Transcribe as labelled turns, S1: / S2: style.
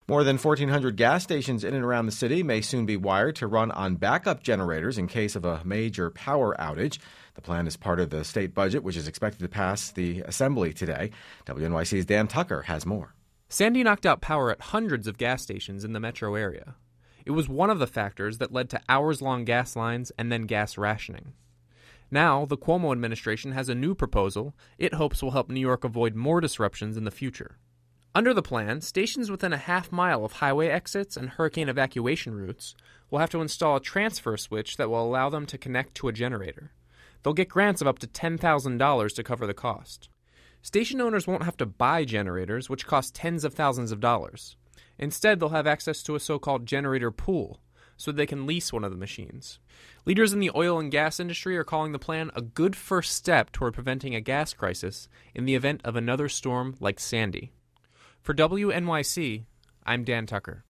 S1: More than 1,400 gas stations in and around the city may soon be wired to run on backup generators in case of a major power outage. The plan is part of the state budget, which is expected to pass the Assembly today. WNYC's Dan Tucker has more.
S2: Sandy knocked out power at hundreds of gas stations in the metro area. It was one of the factors that led to hours-long gas lines and then gas rationing. Now, the Cuomo administration has a new proposal it hopes will help New York avoid more disruptions in the future. Under the plan, stations within a half-mile of highway exits and hurricane evacuation routes will have to install a transfer switch that will allow them to connect to a generator. They'll get grants of up to $10,000 to cover the cost. Station owners won't have to buy generators, which cost tens of thousands of dollars. Instead, they'll have access to a so-called generator pool, so they can lease one of the machines. Leaders in the oil and gas industry are calling the plan a good first step toward preventing a gas crisis in the event of another storm like Sandy. For WNYC, I'm Dan Tucker.